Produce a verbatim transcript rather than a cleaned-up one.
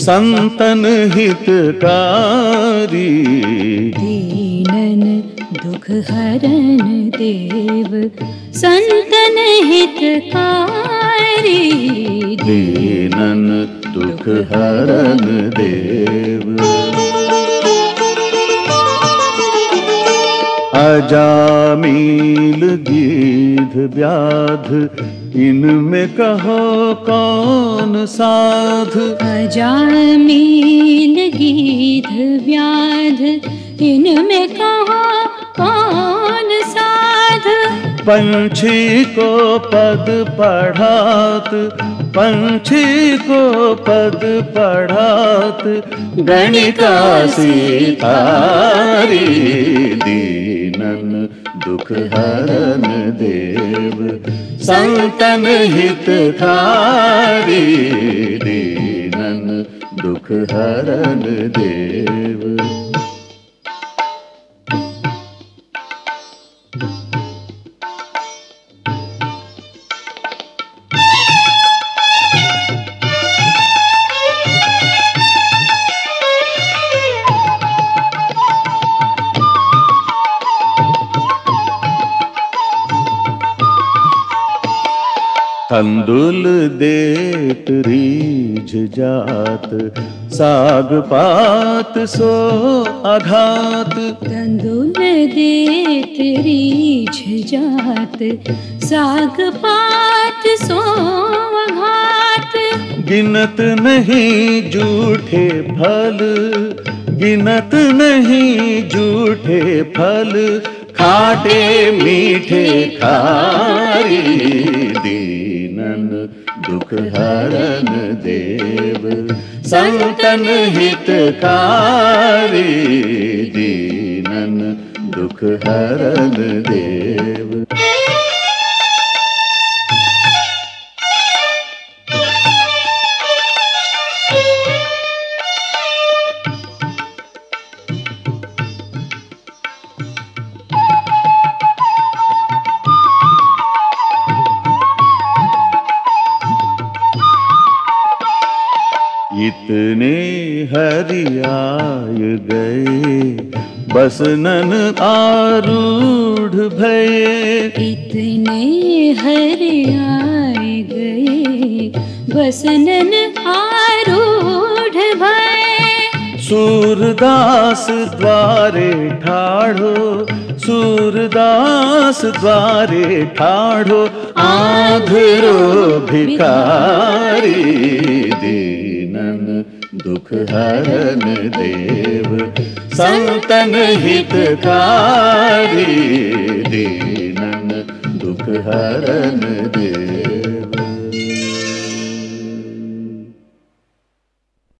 संतन हितकारी। दीनन दुख हरन देव संतन हितकारी। दीनन दुख हरन देव। अजामिल गीध व्याध इनमें कहो कौन साध। अजामिल गीध व्याध इनमें कहो कौन साध। पंछी को पद पढ़ात, पंछी को पद पढ़ात, गणिका सितारी। दीनन दुख हरन देव संतन हितकारी। दीनन दुख हरन देव। तंदुल देत रीझ जात, साग पात सो आघात। तंदुल देत रीझ जात, साग पात सो आघात। गिनत नहीं जूठे फल, गिनत नहीं जूठे फल, खाटे मीठे खारी। दीनन दुख हरन देव संतन हितकारी। दीनन दुख हरन देव। इतने हरि आय गए, बसनन आरूढ़ भये। इतने हरि आय गए, बसनन आरूढ़ भये। सूरदास द्वारे ठाढ़ो, सूरदास द्वारे ठाढ़ो, आंधरो भिखारी। दीनन दुख हरन देव संतन हितकारी। दीनन दुख हरन देव।